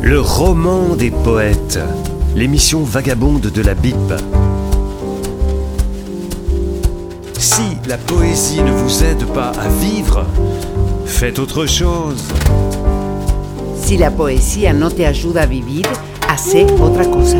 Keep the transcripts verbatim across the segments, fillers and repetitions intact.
Le roman des poètes, l'émission vagabonde de la B I P. Si la poésie ne vous aide pas à vivre, faites autre chose. Si la poesía no te ayuda a vivir, hace otra cosa.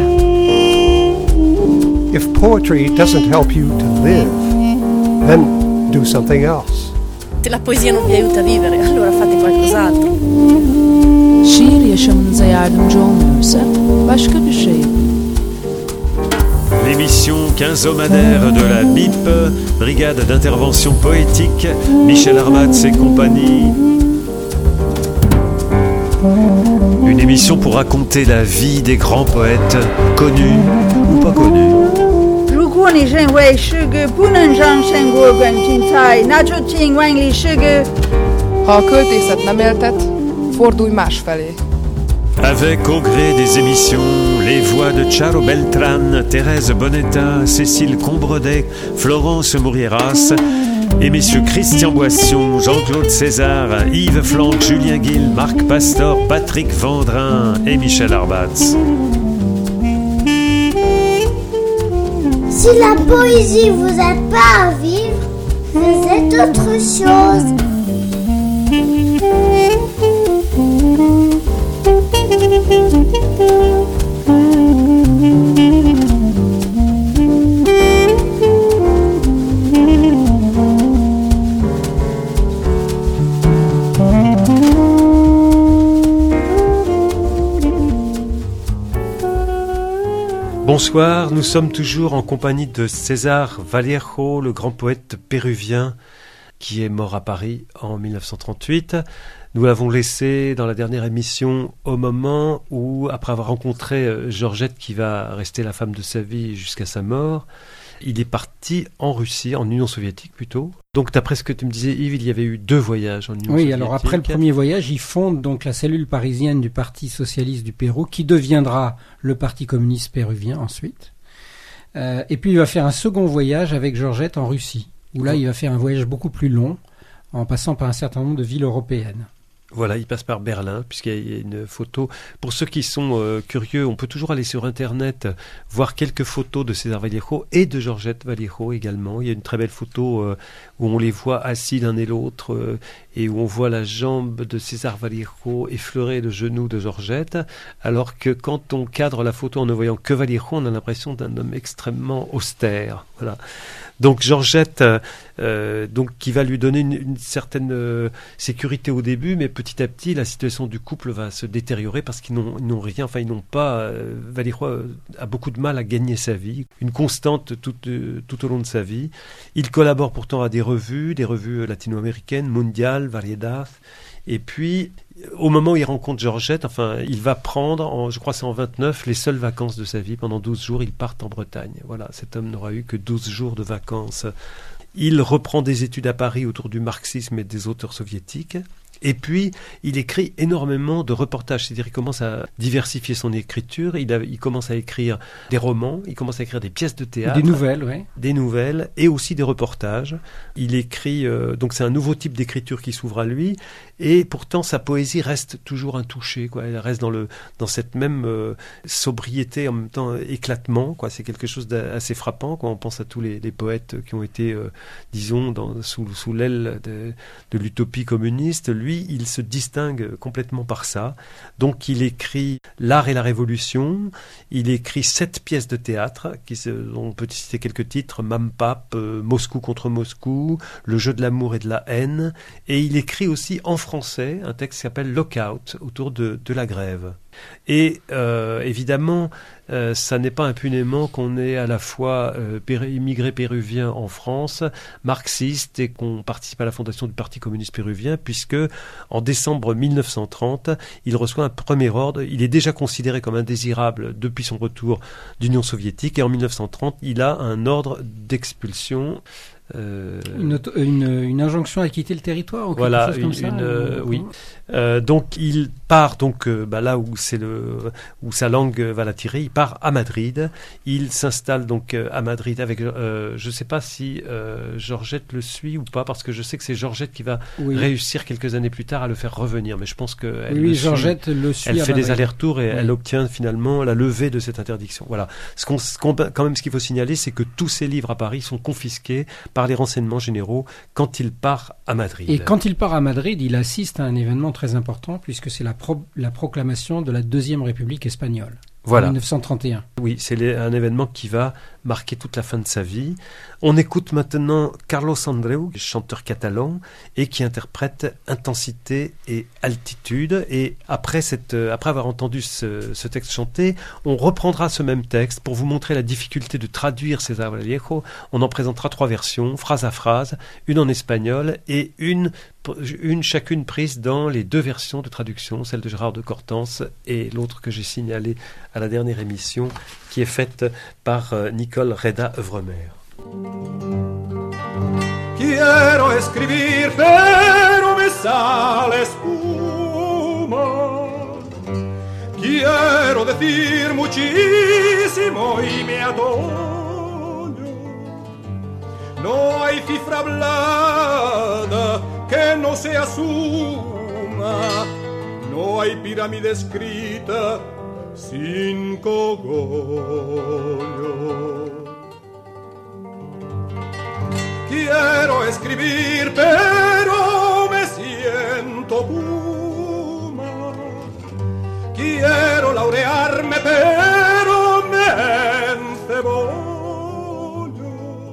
If poetry doesn't help you to live, then do something else. Se la poesia non vi aiuta a vivere, allora fate qualcos'altro. Şiir yaşamınıza yardımcı olmuyorsa başka bir şey. L'émission quinzomadaire de la B I P, Brigade d'intervention poétique, Michel Arbatz et compagnie. Une émission pour raconter la vie des grands poètes, connus ou pas connus. 如果你认为诗歌不能让生活更精彩，那就请万里诗歌。 Ha a költészet nem éltet, fordulj másfelé. Avec au gré des émissions, les voix de Charo Beltran, Thérèse Bonetta, Cécile Combredet, Florence Mourieras et messieurs Christian Boission, Jean-Claude César, Yves Flanck, Julien Guil, Marc Pastor, Patrick Vendrin et Michel Arbatz. Si la poésie vous aide pas à vivre, faites autre chose. Bonsoir, nous sommes toujours en compagnie de César Vallejo, le grand poète péruvien qui est mort à Paris en dix-neuf cent trente-huit. Nous l'avons laissé dans la dernière émission au moment où, après avoir rencontré Georgette qui va rester la femme de sa vie jusqu'à sa mort, il est parti en Russie, en Union soviétique plutôt. Donc d'après ce que tu me disais Yves, il y avait eu deux voyages en Union oui, soviétique. Oui, alors après le premier voyage, il fonde donc la cellule parisienne du Parti socialiste du Pérou, qui deviendra le Parti communiste péruvien ensuite. Euh, et puis il va faire un second voyage avec Georgette en Russie, où là il va faire un voyage beaucoup plus long, en passant par un certain nombre de villes européennes. Voilà, il passe par Berlin, puisqu'il y a une photo. Pour ceux qui sont euh, curieux, on peut toujours aller sur Internet, voir quelques photos de César Vallejo et de Georgette Vallejo également. Il y a une très belle photo euh, où on les voit assis l'un et l'autre euh, et où on voit la jambe de César Vallejo effleurer le genou de Georgette, alors que quand on cadre la photo en ne voyant que Vallejo, on a l'impression d'un homme extrêmement austère. Voilà. Donc Georgette, euh, donc qui va lui donner une, une certaine euh, sécurité au début, mais petit à petit la situation du couple va se détériorer parce qu'ils n'ont, ils n'ont rien, enfin ils n'ont pas. Euh, Vallejo a beaucoup de mal à gagner sa vie, une constante tout, euh, tout au long de sa vie. Il collabore pourtant à des revues, des revues latino-américaines, Mundial, Variedad. Et puis, au moment où il rencontre Georgette, enfin, il va prendre, en, je crois que c'est en vingt-neuf, les seules vacances de sa vie. Pendant douze jours, ils partent en Bretagne. Voilà, cet homme n'aura eu que douze jours de vacances. Il reprend des études à Paris autour du marxisme et des auteurs soviétiques. Et puis, il écrit énormément de reportages, c'est-à-dire il commence à diversifier son écriture, il, a, il commence à écrire des romans, il commence à écrire des pièces de théâtre. Des nouvelles, oui. Des nouvelles et aussi des reportages. Il écrit, euh, donc c'est un nouveau type d'écriture qui s'ouvre à lui, et pourtant sa poésie reste toujours intouchée, quoi. Elle reste dans, le, dans cette même euh, sobriété, en même temps éclatement, quoi. C'est quelque chose d'assez frappant, quoi. On pense à tous les, les poètes qui ont été, euh, disons, dans, sous, sous l'aile de, de l'utopie communiste. Lui, il se distingue complètement par ça. Donc, il écrit L'art et la révolution. Il écrit sept pièces de théâtre, qui se, on peut citer quelques titres, Mampap, euh, Moscou contre Moscou, Le jeu de l'amour et de la haine. Et il écrit aussi en français un texte qui s'appelle Lockout, autour de, de la grève. Et euh, évidemment, euh, ça n'est pas impunément qu'on est à la fois euh, péri- immigré péruvien en France, marxiste, et qu'on participe à la fondation du Parti communiste péruvien, puisque en décembre dix-neuf cent trente, il reçoit un premier ordre. Il est déjà considéré comme indésirable depuis son retour d'Union soviétique, et en dix-neuf cent trente, il a un ordre d'expulsion. Euh... Une, auto, une, une injonction à quitter le territoire ou quelque voilà, chose comme une, ça une, euh, ou... oui. Euh, donc il part donc euh, bah, là où c'est le où sa langue va l'attirer. Il part à Madrid. Il s'installe donc euh, à Madrid avec. Euh, je ne sais pas si euh, Georgette le suit ou pas, parce que je sais que c'est Georgette qui va oui. réussir quelques années plus tard à le faire revenir. Mais je pense que elle oui, le Georgette suit. le suit. Elle à fait Madrid. des allers-retours et oui. elle obtient finalement la levée de cette interdiction. Voilà. Ce qu'on, ce qu'on, quand même, ce qu'il faut signaler, c'est que tous ces livres à Paris sont confisqués par les renseignements généraux quand il part à Madrid. Et quand il part à Madrid, il assiste à un événement très important puisque c'est la, pro- la proclamation de la Deuxième République espagnole. Voilà. En dix-neuf cent trente et un. Oui, c'est les, un événement qui va marquer toute la fin de sa vie. On écoute maintenant Carlos Andreu, chanteur catalan, et qui interprète Intensité et Altitude. Et après, cette, après avoir entendu ce, ce texte chanté, on reprendra ce même texte pour vous montrer la difficulté de traduire César Vallejo. On en présentera trois versions, phrase à phrase, une en espagnol et une, une chacune prise dans les deux versions de traduction, celle de Gérard de Cortance et l'autre que j'ai signalée à la dernière émission, qui est faite par euh, Nicole Reda-Œuvremer. Quiero escribir, pero me sale espuma. Quiero decir muchísimo y me atollo. No hay cifra hablada que no se asuma. No hay pirámide escrita sin cogollo. Quiero escribir, pero me siento puma. Quiero laurearme, pero me encebollo.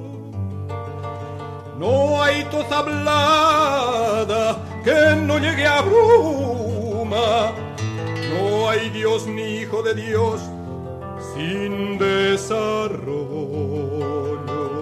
No hay tos hablada que no llegue a bruma. No hay Dios ni hijo de Dios sin desarrollo.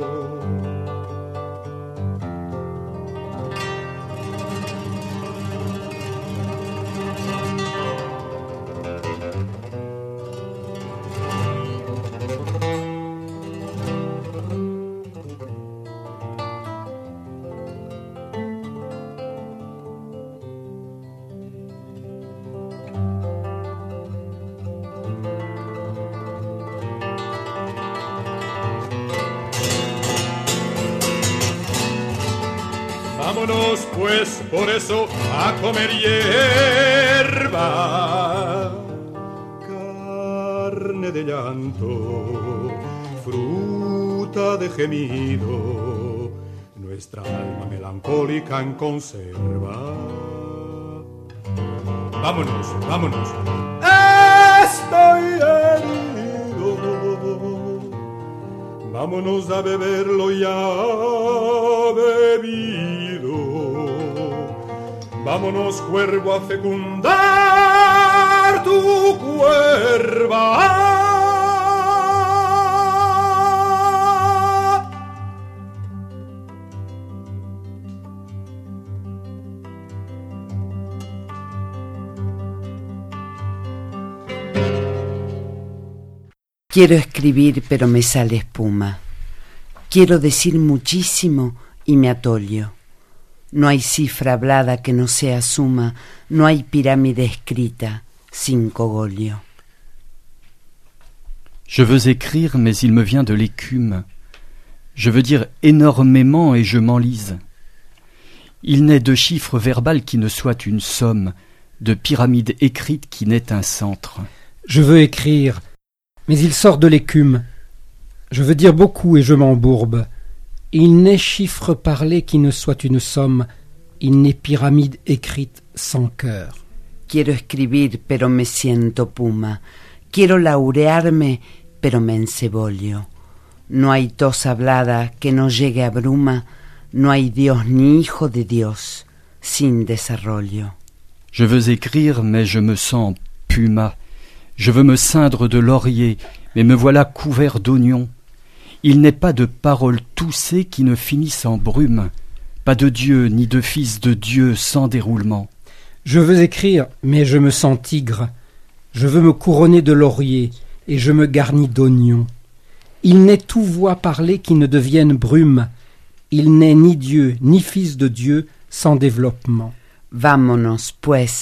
Vámonos pues por eso a comer hierba, carne de llanto, fruta de gemido, nuestra alma melancólica en conserva. Vámonos, vámonos. Estoy herido. Vámonos a beberlo ya bebido. Vámonos, cuervo, a fecundar tu cuerva. Quiero escribir, pero me sale espuma. Quiero decir muchísimo y me atollo. No hay cifra hablada que no sea suma, no hay pirámide escrita sin cogolio. Je veux écrire, mais il me vient de l'écume. Je veux dire énormément et je m'enlise. Il n'est de chiffre verbal qui ne soit une somme, de pyramide écrite qui n'est un centre. Je veux écrire, mais il sort de l'écume. Je veux dire beaucoup et je m'embourbe. Il n'est chiffre parlé qui ne soit une somme. Il n'est pyramide écrite sans cœur. Quiero escribir, pero me siento puma. Quiero laurearme, pero me encebollo. No hay tos hablada que no llegue a bruma. No hay Dios ni hijo de Dios sin desarrollo. Je veux écrire, mais je me sens puma. Je veux me ceindre de laurier, mais me voilà couvert d'oignons. Il n'est pas de paroles toussées qui ne finissent en brume, pas de Dieu ni de fils de Dieu sans déroulement. Je veux écrire, mais je me sens tigre. Je veux me couronner de laurier, et je me garnis d'oignons. Il n'est tout voix parlée qui ne devienne brume. Il n'est ni Dieu, ni fils de Dieu sans développement. Vámonos, pues,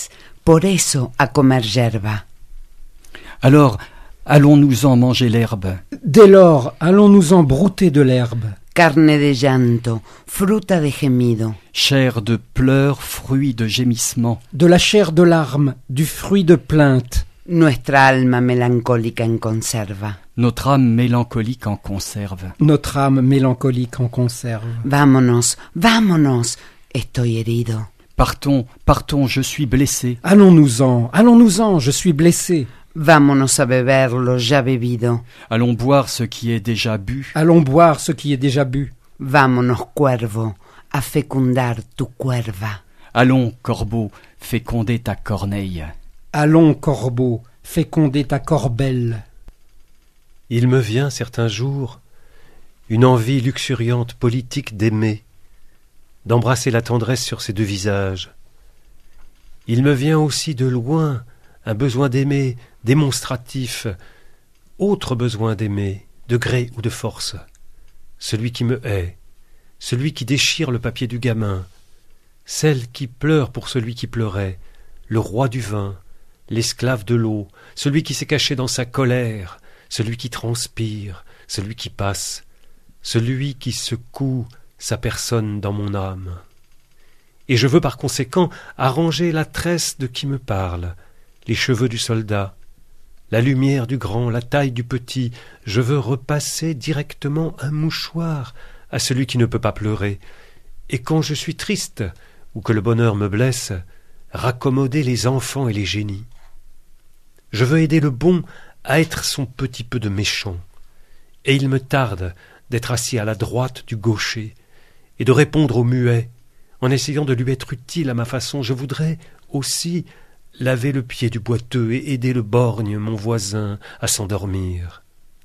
por eso a comer yerba. Alors, allons-nous-en manger l'herbe. Dès lors, allons-nous-en brouter de l'herbe. Carne de llanto, fruta de gemido. Chair de pleurs, fruit de gémissement. De la chair de larmes, du fruit de plainte. Nuestra alma melancólica en conserva. Notre âme mélancolique en conserve. Notre âme mélancolique en conserve. Vámonos, vámonos, estoy herido. Partons, partons, je suis blessé. Allons-nous-en, allons-nous-en, je suis blessé. Vámonos a beber lo ya bebido. Allons boire ce qui est déjà bu. Allons boire ce qui est déjà bu. Vámonos, cuervo, a fecundar tu cuerva. Allons, corbeau, féconder ta corneille. Allons, corbeau, féconder ta corbelle. Il me vient certains jours une envie luxuriante politique d'aimer, d'embrasser la tendresse sur ces deux visages. Il me vient aussi de loin un besoin d'aimer démonstratif, autre besoin d'aimer, de gré ou de force, celui qui me hait, celui qui déchire le papier du gamin, celle qui pleure pour celui qui pleurait, le roi du vin, l'esclave de l'eau, celui qui s'est caché dans sa colère, celui qui transpire, celui qui passe, celui qui secoue sa personne dans mon âme. Et je veux par conséquent arranger la tresse de qui me parle, les cheveux du soldat, la lumière du grand, la taille du petit. Je veux repasser directement un mouchoir à celui qui ne peut pas pleurer, et quand je suis triste ou que le bonheur me blesse, raccommoder les enfants et les génies. Je veux aider le bon à être son petit peu de méchant, et il me tarde d'être assis à la droite du gaucher et de répondre au muet, en essayant de lui être utile à ma façon. Je voudrais aussi laver le pied du boiteux et aider le borgne, mon voisin, à s'endormir.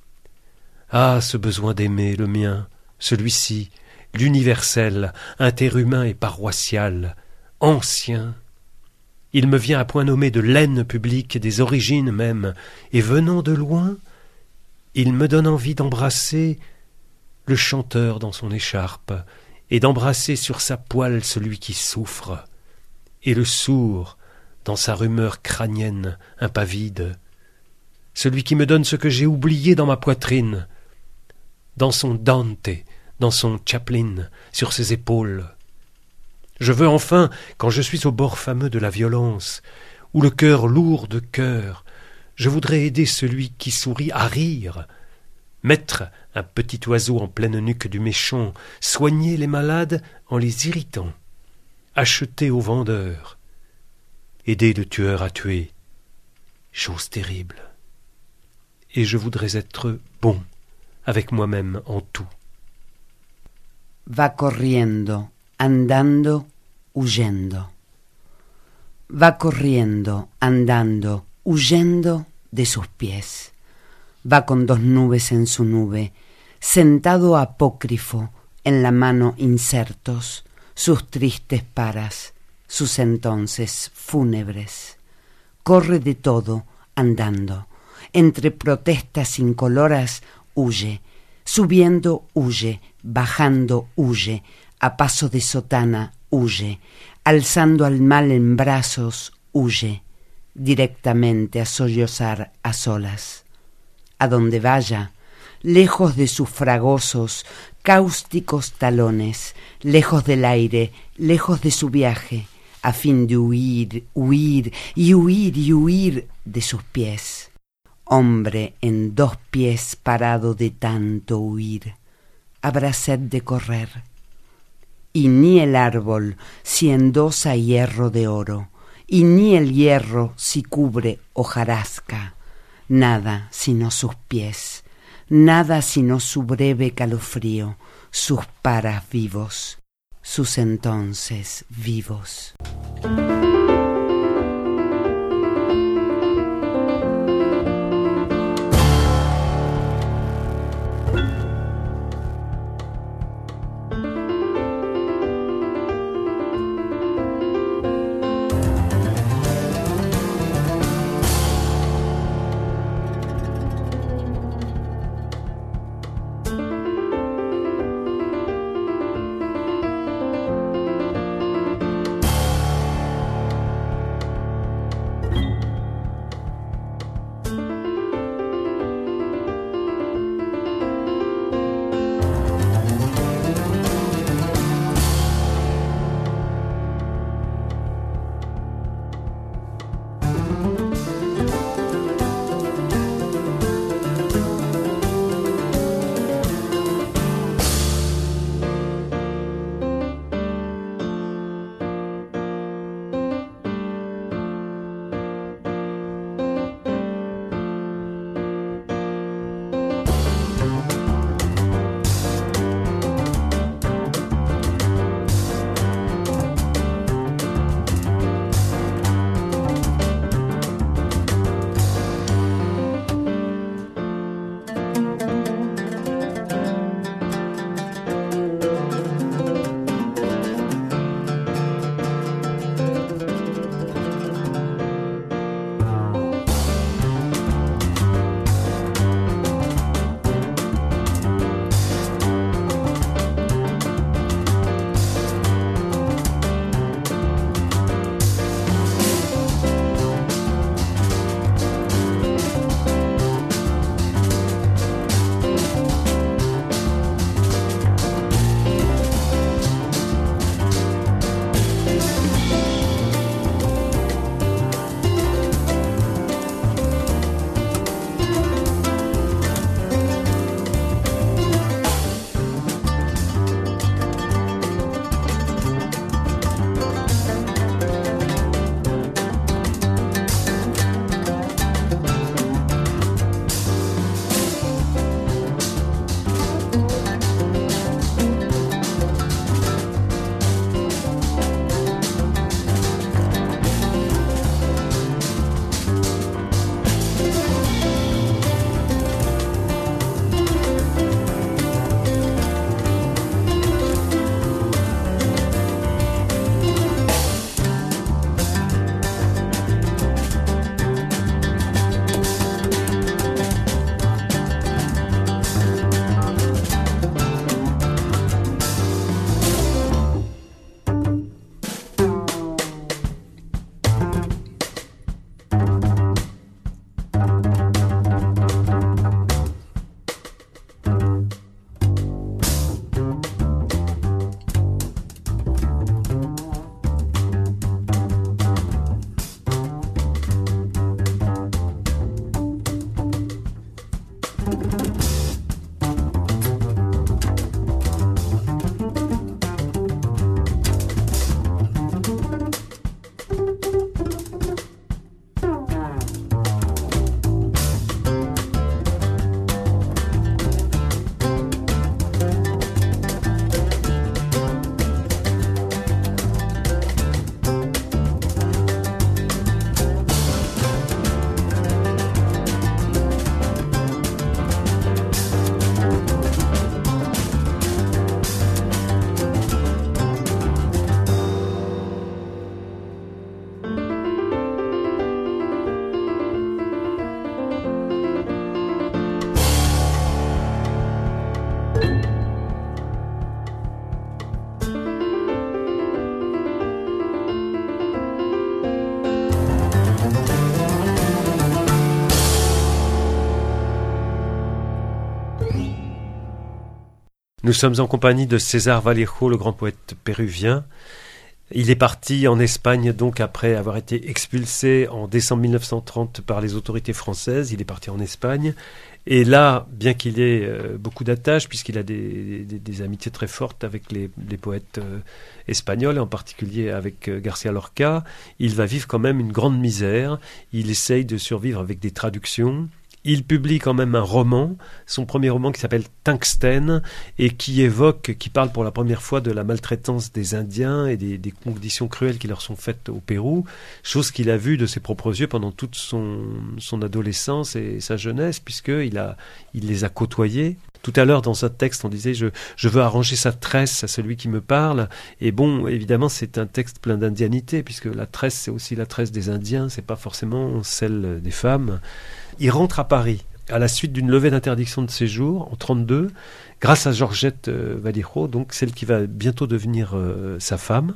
Ah, ce besoin d'aimer, le mien, celui-ci, l'universel, interhumain et paroissial, ancien. Il me vient à point nommé de l'aine publique, des origines même, et venant de loin, il me donne envie d'embrasser le chanteur dans son écharpe, et d'embrasser sur sa poile celui qui souffre, et le sourd dans sa rumeur crânienne impavide, celui qui me donne ce que j'ai oublié dans ma poitrine, dans son Dante, dans son Chaplin, sur ses épaules. Je veux enfin, quand je suis au bord fameux de la violence, où le cœur lourd de cœur, je voudrais aider celui qui sourit à rire, mettre un petit oiseau en pleine nuque du méchant, soigner les malades en les irritant, acheter aux vendeurs, aider le tueur à tuer, chose terrible. Et je voudrais être bon avec moi-même en tout. Va corriendo, andando, huyendo. Va corriendo, andando, huyendo de sus pies. Va con dos nubes en su nube, sentado apócrifo, en la mano insertos, sus tristes paras, sus entonces fúnebres. Corre de todo, andando, entre protestas incoloras, huye, subiendo huye, bajando huye, a paso de sotana huye, alzando al mal en brazos huye, directamente a sollozar a solas. A donde vaya, lejos de sus fragosos, cáusticos talones, lejos del aire, lejos de su viaje, a fin de huir, huir y huir y huir de sus pies. Hombre en dos pies parado de tanto huir, habrá sed de correr. Y ni el árbol si endosa hierro de oro, y ni el hierro si cubre hojarasca, nada sino sus pies, nada sino su breve calofrío, sus paras vivos, sus entonces vivos. Nous sommes en compagnie de César Vallejo, le grand poète péruvien. Il est parti en Espagne donc après avoir été expulsé en décembre mille neuf cent trente par les autorités françaises. Il est parti en Espagne. Et là, bien qu'il ait euh, beaucoup d'attaches, puisqu'il a des, des, des amitiés très fortes avec les, les poètes euh, espagnols, et en particulier avec euh, García Lorca, il va vivre quand même une grande misère. Il essaye de survivre avec des traductions. Il publie quand même un roman, son premier roman qui s'appelle Tungstène, et qui évoque, qui parle pour la première fois de la maltraitance des Indiens et des, des conditions cruelles qui leur sont faites au Pérou, chose qu'il a vue de ses propres yeux pendant toute son, son adolescence et sa jeunesse, puisqu'il a, il les a côtoyés. Tout à l'heure, dans un texte, on disait je, « je veux arranger sa tresse à celui qui me parle ». Et bon, évidemment, c'est un texte plein d'indianité, puisque la tresse, c'est aussi la tresse des Indiens, c'est pas forcément celle des femmes. Il rentre à Paris à la suite d'une levée d'interdiction de séjour en trente-deux, grâce à Georgette euh, Vallejo, donc celle qui va bientôt devenir euh, sa femme.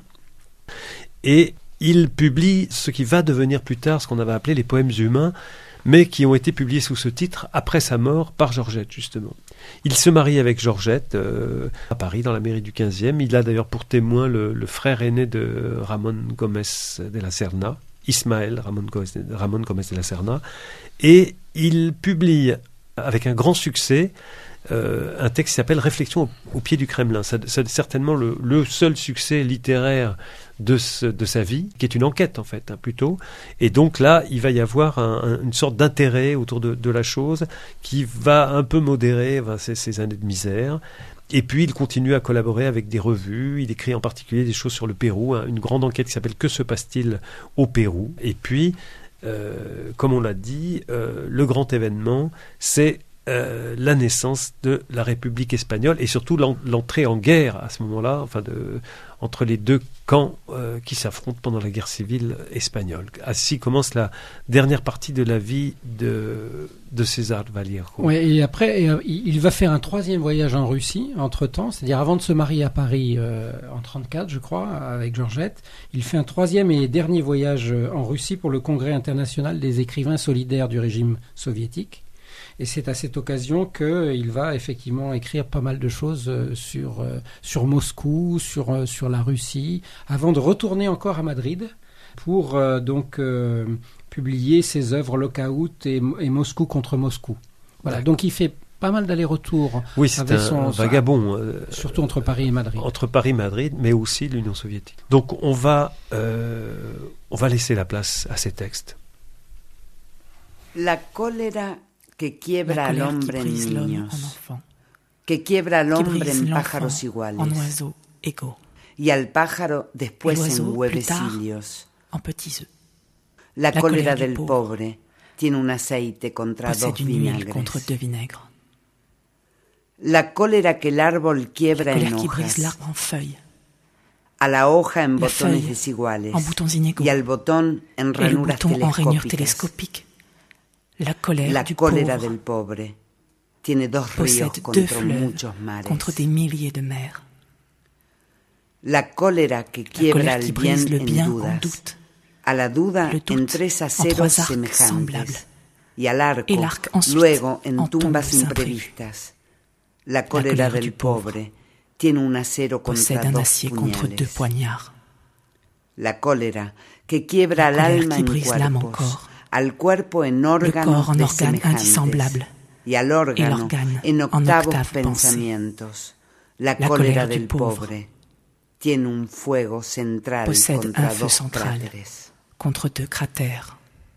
Et il publie ce qui va devenir plus tard ce qu'on avait appelé les poèmes humains, mais qui ont été publiés sous ce titre après sa mort par Georgette, justement. Il se marie avec Georgette euh, à Paris, dans la mairie du quinzième. Il a d'ailleurs pour témoin le, le frère aîné de Ramón Gómez de la Serna, Ismaël Ramón Gómez, Ramón Gómez de la Serna, et il publie avec un grand succès euh, un texte qui s'appelle Réflexion au, au pied du Kremlin. C'est, c'est certainement le, le seul succès littéraire de, ce, de sa vie, qui est une enquête en fait, hein, plutôt. Et donc là, il va y avoir un, un, une sorte d'intérêt autour de, de la chose qui va un peu modérer ben, ces, ces années de misère. Et puis il continue à collaborer avec des revues, il écrit en particulier des choses sur le Pérou, hein, une grande enquête qui s'appelle « Que se passe-t-il au Pérou ?» Et puis, euh, comme on l'a dit, euh, le grand événement, c'est euh, la naissance de la République espagnole et surtout l'en- l'entrée en guerre à ce moment-là, enfin de, entre les deux camps euh, qui s'affrontent pendant la guerre civile espagnole. Ainsi commence la dernière partie de la vie de, de César Vallejo. Oui, et après, euh, il va faire un troisième voyage en Russie, entre-temps, c'est-à-dire avant de se marier à Paris euh, en trente-quatre, je crois, avec Georgette. Il fait un troisième et dernier voyage en Russie pour le Congrès international des écrivains solidaires du régime soviétique. Et c'est à cette occasion qu'il va effectivement écrire pas mal de choses sur, sur Moscou, sur, sur la Russie, avant de retourner encore à Madrid pour euh, donc euh, publier ses œuvres Lockout et, et Moscou contre Moscou. Voilà, D'accord. Donc il fait pas mal d'allers-retours. Oui, c'est un, son, un vagabond. Euh, surtout entre Paris et Madrid. Entre Paris et Madrid, mais aussi l'Union soviétique. Donc on va, euh, on va laisser la place à ces textes. La choléra que quiebra al hombre en niños, en que quiebra al hombre brise en pájaros iguales, en oiseaux égaux, y al pájaro después en plus huevecillos. En petits œufs. La, La cólera colère del du pobre tiene un aceite contra dos possède une huile contre vinagres. deux vinaigres. La cólera que el árbol quiebra La en colère qui brise hojas, l'arbre en feuilles, a la hoja en la botones feuille desiguales, en boutons inégaux, y al botón en et le ranuras bouton en rainures telescópicas. télescopiques. La colère La du cólera pauvre del pobre tiene dos ríos possède deux contra fleuves muchos mares. contre des milliers de mers. La cólera que La quiebra colère el qui bien brise le bien en en dudas, doute, a la duda le doute en tres en aceros trois arcs semejantes, semblables, y al arco et l'arc ensuite luego en en tumbas tombes imprevistas. La La cólera colère del du pauvre pobre tiene un acero possède contra un dos acier contre deux puñales. poignards. La cólera que quiebra La al colère alma qui en brise l'âme en cuerpos, corps, al cuerpo en le órganos corps en de organes semejantes, indissemblables, y al órgano l'organe en en octavos octaves pensamientos. La, La cólera colère du del pauvre pobre tiene un fuego central possède contra un feu dos central cráteres. contre deux cratères.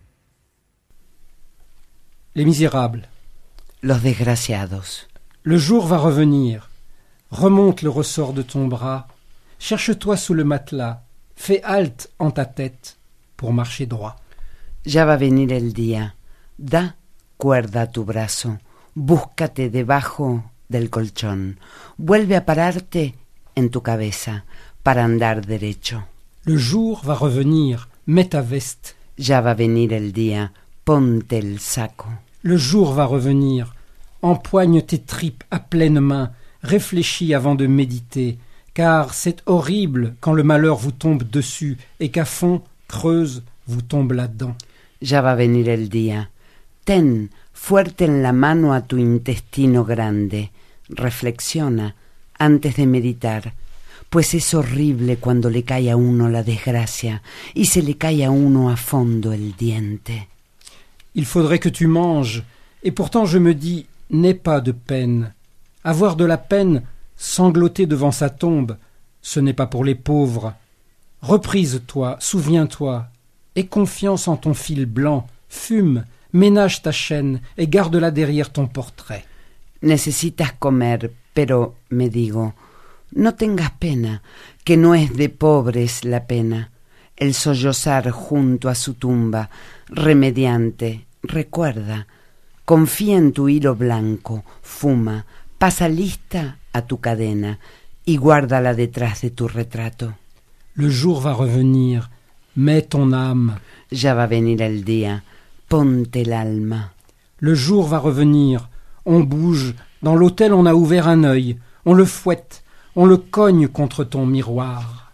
Les Misérables. Los desgraciados. Le jour va revenir. Remonte le ressort de ton bras. Cherche-toi sous le matelas. Fais halte en ta tête pour marcher droit. Ya va a venir el día. Da cuerda a tu brazo. Búscate debajo del colchón. Vuelve a pararte en tu cabeza para andar derecho. Le jour va revenir. Mets ta veste. Ya va a venir el día. Ponte el saco. Le jour va revenir. Empoigne tes tripes à pleine main. Réfléchis avant de méditer. Car c'est horrible quand le malheur vous tombe dessus et qu'à fond, creuse, vous tombe là-dedans. Ya va a venir el día. Ten fuerte en la mano a tu intestino grande. Reflexiona antes de meditar, pues es horrible cuando le cae a uno la desgracia y se le cae a uno a fondo el diente. Il faudrait que tu manges, et pourtant je me dis, n'aie pas de peine. Avoir de la peine, sangloter devant sa tombe, ce n'est pas pour les pauvres. Reprise-toi, souviens-toi, aie confiance en ton fil blanc, fume, ménage ta chaîne et garde-la derrière ton portrait. Necesitas comer, pero, me digo, no tengas pena, que no es de pobres la pena. El sollozar junto a su tumba, remediante, recuerda, confía en tu hilo blanco, fuma, pasa lista a tu cadena y guárdala detrás de tu retrato. Le jour va revenir, mets ton âme. Ya va a venir el día, ponte el alma. Le jour va revenir, on bouge, dans l'hôtel on a ouvert un œil, on le fouette, on le cogne contre ton miroir.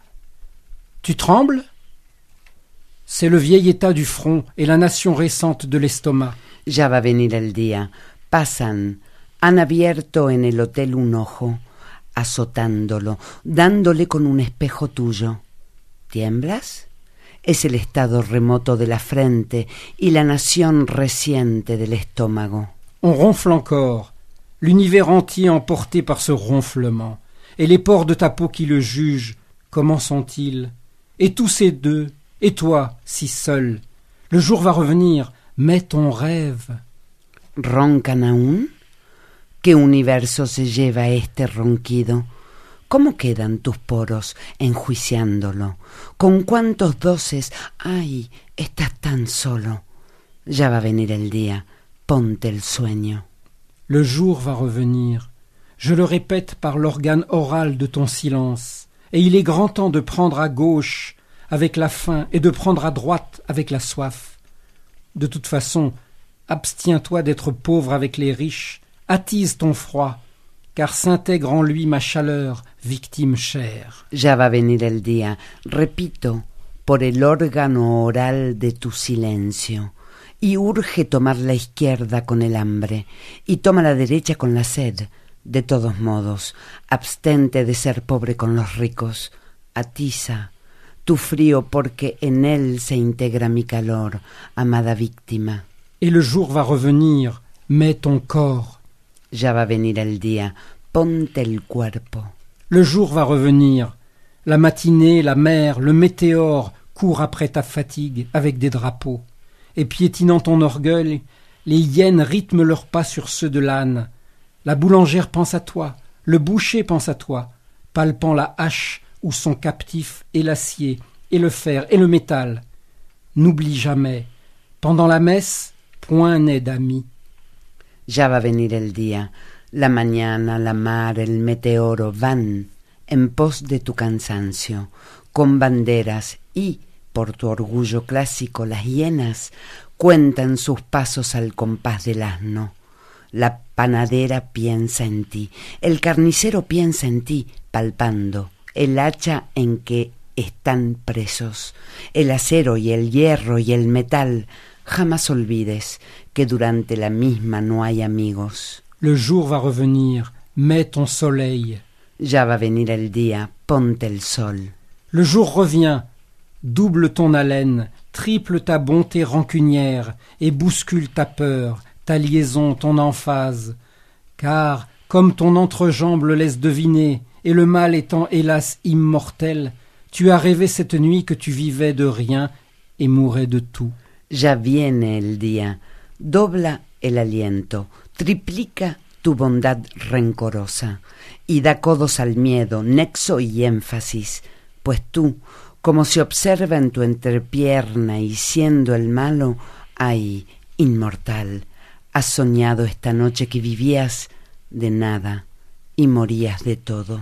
Tu trembles ? C'est le vieil état du front et la nation récente de l'estomac. Ya va a venir el día, pasan, han abierto en el hotel un ojo, azotándolo, dándole con un espejo tuyo. ¿Tiemblas? Es el estado remoto de la frente y la nación reciente del estómago. On ronfle encore, l'univers entier emporté par ce ronflement, et les pores de ta peau qui le jugent, comment sont-ils? Et tous ces deux, et toi, si seul, le jour va revenir, mets ton rêve. ¿Roncan aún? ¿Qué universo se lleva este ronquido? ¿Cómo quedan tus poros enjuiciándolo? ¿Con cuántos doces? ¡Ay, estás tan solo! Ya va a venir el día, ponte el sueño. Le jour va revenir, je le répète par l'organe oral de ton silence, et il est grand temps de prendre à gauche avec la faim et de prendre à droite avec la soif. De toute façon, abstiens-toi d'être pauvre avec les riches, attise ton froid, car s'intègre en lui ma chaleur, victime chère. Ya va a venir el día, repito, por el órgano oral de tu silencio, y urge tomar la izquierda con el hambre, y toma la derecha con la sed. De todos modos, abstente de ser pobre con los ricos, atiza tu frío porque en él se integra mi calor, amada víctima. Et le jour va revenir, mets ton corps. Ya va a venir el día, ponte el cuerpo. Le jour va revenir, la matinée, la mer, le météore courent après ta fatigue avec des drapeaux. Et piétinant ton orgueil, les hyènes rythment leurs pas sur ceux de l'âne. La boulangère pense à toi, le boucher pense à toi, palpant la hache où sont captifs et l'acier, et le fer, et le métal. N'oublie jamais, pendant la messe, point n'est d'amis. Ya va a venir el día, la mañana, la mar, el meteoro van en pos de tu cansancio, con banderas y, por tu orgullo clásico, las hienas cuentan sus pasos al compás del asno. La panadera piensa en ti, el carnicero piensa en ti, palpando el hacha en que están presos, el acero y el hierro y el metal. Jamás olvides que durante la misma no hay amigos. Le jour va revenir, mets ton soleil. Ya va a venir el día, ponte el sol. Le jour revient, double ton haleine, triple ta bonté rancunière et bouscule ta peur, ta liaison, ton emphase. Car, comme ton entrejambe le laisse deviner, et le mal étant hélas immortel, tu as rêvé cette nuit que tu vivais de rien et mourais de tout. Ya viene el día, dobla el aliento, triplica tu bondad rencorosa, y da codos al miedo, nexo y énfasis, pues tú, como se observa en tu entrepierna y siendo el malo, ay, inmortal, has soñado esta noche que vivías de nada y morías de todo.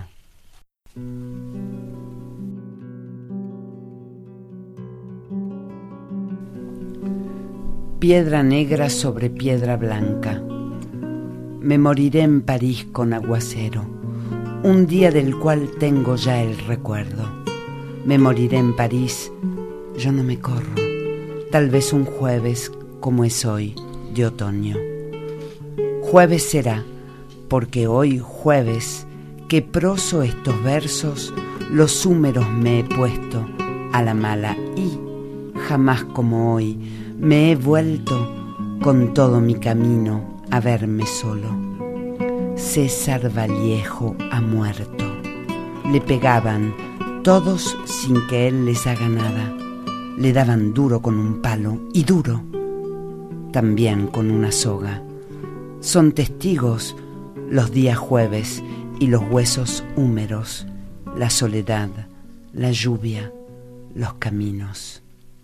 Piedra negra sobre piedra blanca. Me moriré en París con aguacero, un día del cual tengo ya el recuerdo. Me moriré en París, yo no me corro, tal vez un jueves como es hoy, de otoño. Jueves será, porque hoy jueves que proso estos versos, los húmeros me he puesto a la mala y jamás como hoy me he vuelto con todo mi camino a verme solo. César Vallejo ha muerto. Le pegaban todos sin que él les haga nada. Le daban duro con un palo y duro también con una soga. Son testigos los días jueves y los huesos húmeros, la soledad, la lluvia, los caminos.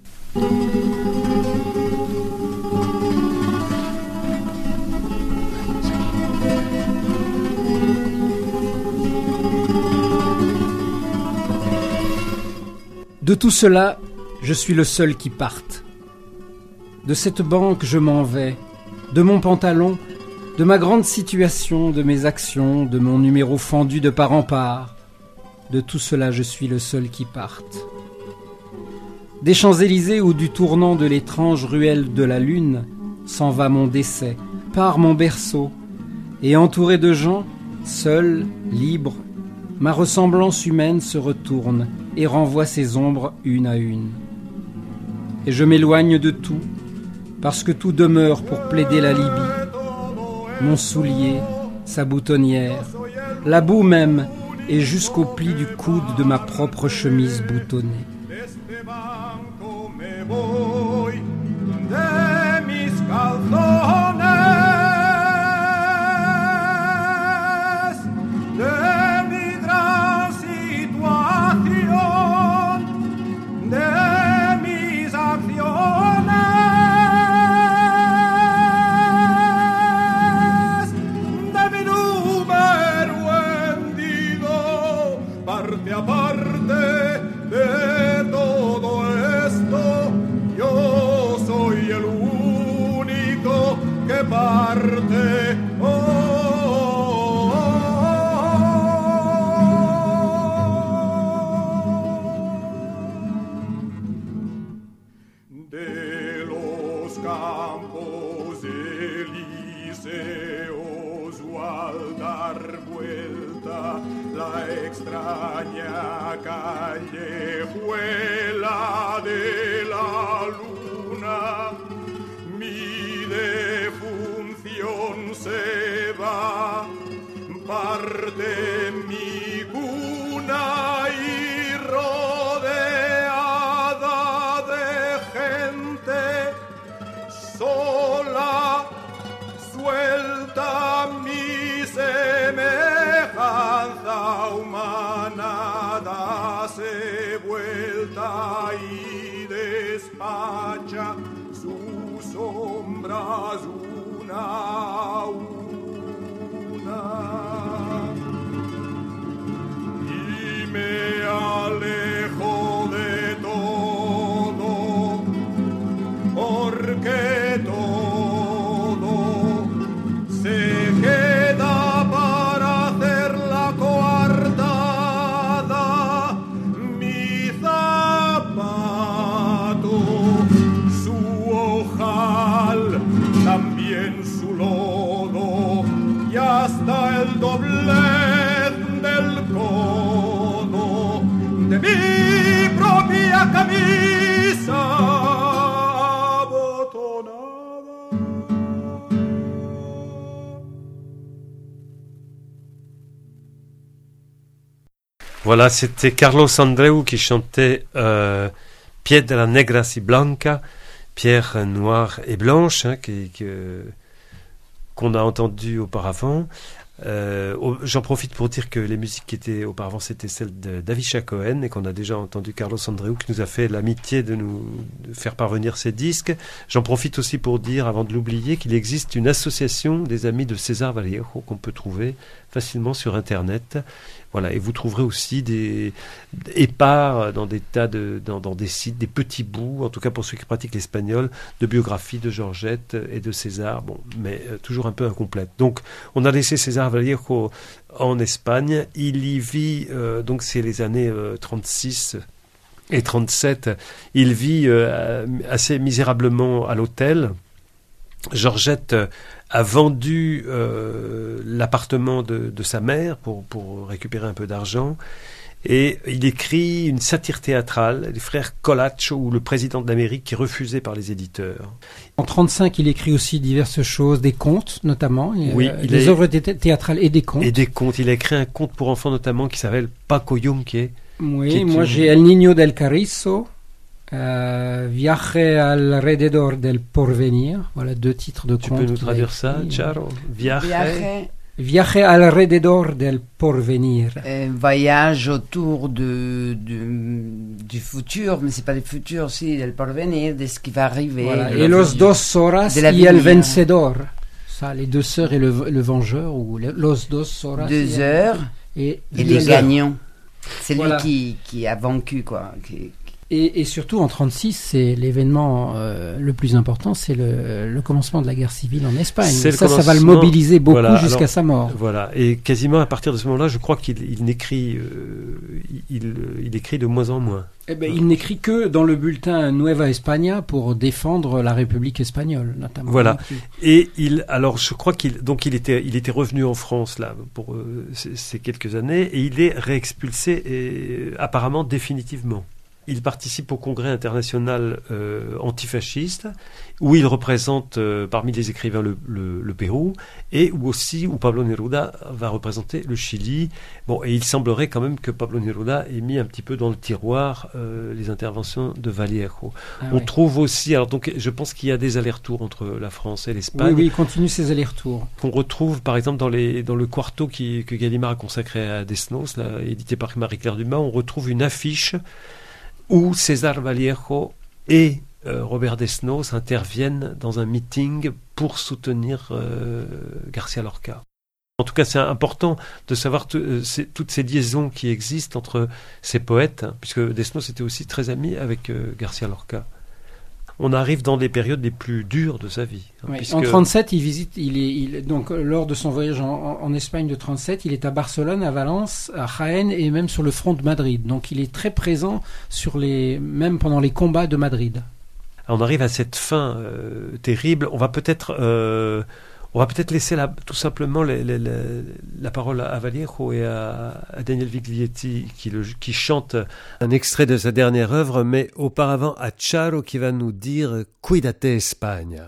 De tout cela, je suis le seul qui parte. De cette banque, je m'en vais, de mon pantalon, de ma grande situation, de mes actions, de mon numéro fendu de part en part. De tout cela, je suis le seul qui parte. Des Champs-Élysées ou du tournant de l'étrange ruelle de la lune, s'en va mon décès, part mon berceau, et entouré de gens, seul, libre, ma ressemblance humaine se retourne et renvoie ses ombres une à une. Et je m'éloigne de tout, parce que tout demeure pour plaider la Libye. Mon soulier, sa boutonnière, la boue même, et jusqu'au pli du coude de ma propre chemise boutonnée. Callejuela de la luna, mi defunción se va, parte mi cuna y rodeada de gente, sola, suelta mi semejanza humana, dase vuelta y despacha sus sombras una a una. Y me alejo de todo, porque todo se queda para hacer la coartada. Mi zapato, su ojal, también su lodo y hasta el doblez del codo de mi propia camisa. Voilà, c'était Carlos Andreu qui chantait euh, Piedra Negras y Blanca, pierre noire et blanche, hein, qui, qui, qu'on a entendu auparavant. Euh, j'en profite pour dire que les musiques qui étaient auparavant, c'était celles de d'Avisha Cohen, et qu'on a déjà entendu Carlos Andreu qui nous a fait l'amitié de nous de faire parvenir ces disques. J'en profite aussi pour dire, avant de l'oublier, qu'il existe une association des amis de César Vallejo qu'on peut trouver facilement sur Internet. Voilà, et vous trouverez aussi des épars dans des tas de dans, dans des sites, des petits bouts, en tout cas pour ceux qui pratiquent l'espagnol, de biographies de Georgette et de César, bon, mais euh, toujours un peu incomplète. Donc, on a laissé César Vallejo en Espagne. Il y vit, euh, donc c'est les années euh, trente-six et trente-sept. Il vit euh, assez misérablement à l'hôtel. Georgette a vendu euh, l'appartement de, de sa mère pour, pour récupérer un peu d'argent. Et il écrit une satire théâtrale, les frères Colach ou le président d'Amérique qui est refusé par les éditeurs. En trente-cinq, il écrit aussi diverses choses, des contes notamment, oui, euh, il des a... œuvres thé- théâtrales et des contes. Et des contes. Il a écrit un conte pour enfants notamment qui s'appelle Paco Yunque. Oui, moi une... j'ai El Niño del Carrizo, euh, Viaje alrededor del porvenir. Voilà deux titres de tu contes. Tu peux nous traduire ça, Charo? Viaje... Viaje... Viaje alrededor del porvenir. Un voyage autour de, de, du futur, mais c'est pas le futur, si, del porvenir, de ce qui va arriver. Voilà. Et los dos horas y el vencedor. Ça, les deux sœurs et le, le vengeur, ou le, los dos horas. Deux heures et, et le gagnant. C'est voilà. lui qui, qui a vaincu, quoi. Qui, Et, et surtout en trente-six, c'est l'événement euh, le plus important, c'est le, le commencement de la guerre civile en Espagne. Ça, ça va le mobiliser beaucoup voilà, jusqu'à alors, sa mort. Voilà. Et quasiment à partir de ce moment-là, je crois qu'il il n'écrit, euh, il, il écrit de moins en moins. Eh ben, il n'écrit que dans le bulletin Nueva España pour défendre la République espagnole, notamment. Voilà. Et il, alors, je crois qu'il, donc, il était, il était revenu en France là pour euh, ces, ces quelques années, et il est réexpulsé, et, apparemment définitivement. Il participe au congrès international euh, antifasciste, où il représente euh, parmi les écrivains le, le, le Pérou, et où aussi où Pablo Neruda va représenter le Chili. Bon, et il semblerait quand même que Pablo Neruda ait mis un petit peu dans le tiroir euh, les interventions de Vallejo. Ah, On oui. trouve aussi, alors donc je pense qu'il y a des allers-retours entre la France et l'Espagne. Oui, oui, il continue ses allers-retours. Qu'on retrouve par exemple dans, les, dans le quarto qui, que Gallimard a consacré à Desnos, là, édité par Marie-Claire Dumas, on retrouve une affiche où César Vallejo et euh, Robert Desnos interviennent dans un meeting pour soutenir euh, García Lorca. En tout cas, c'est important de savoir t- euh, c'est, toutes ces liaisons qui existent entre ces poètes, hein, puisque Desnos était aussi très ami avec euh, García Lorca. On arrive dans les périodes les plus dures de sa vie. Hein, oui. puisque... En trente-sept, il visite, il est, il, donc lors de son voyage en, en Espagne de trente-sept, il est à Barcelone, à Valence, à Jaén et même sur le front de Madrid. Donc il est très présent sur les, même pendant les combats de Madrid. Alors, on arrive à cette fin euh, terrible. On va peut-être, euh, on va peut-être laisser la, tout simplement les, les, les, la parole à Vallejo et à, à Daniel Viglietti qui, le, qui chante un extrait de sa dernière œuvre, mais auparavant à Charo qui va nous dire Cuídate España.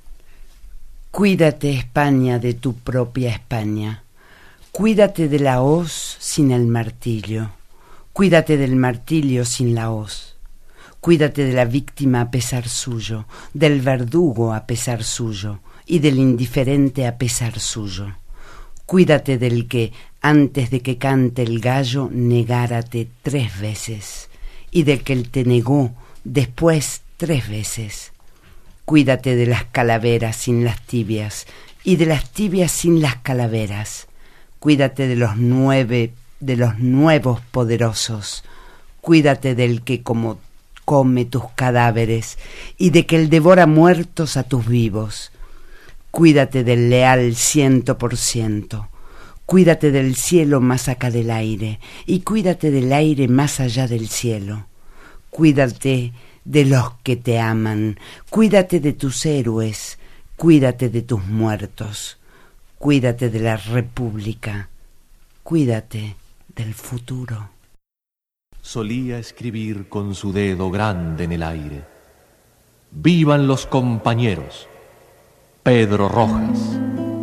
Cuídate España de tu propia España. Cuídate de la hoz sin el martillo. Cuídate del martillo sin la hoz. Cuídate de la víctima a pesar suyo, del verdugo a pesar suyo y del indiferente a pesar suyo. Cuídate del que, antes de que cante el gallo, negárate tres veces, y del que te negó después tres veces. Cuídate de las calaveras sin las tibias, y de las tibias sin las calaveras. Cuídate de los nueve, de los nuevos poderosos. Cuídate del que como come tus cadáveres, y de que él devora muertos a tus vivos. Cuídate del leal ciento por ciento. Cuídate del cielo más acá del aire, y cuídate del aire más allá del cielo. Cuídate de los que te aman, cuídate de tus héroes, cuídate de tus muertos, cuídate de la República, cuídate del futuro. Solía escribir con su dedo grande en el aire: ¡Vivan los compañeros! Pedro Rojas.